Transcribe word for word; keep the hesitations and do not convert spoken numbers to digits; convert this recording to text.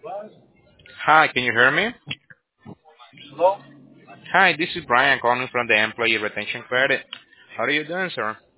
Hi, can you hear me? Hello? Hi, this is Brian calling from the Employee Retention Credit. How are you doing, sir?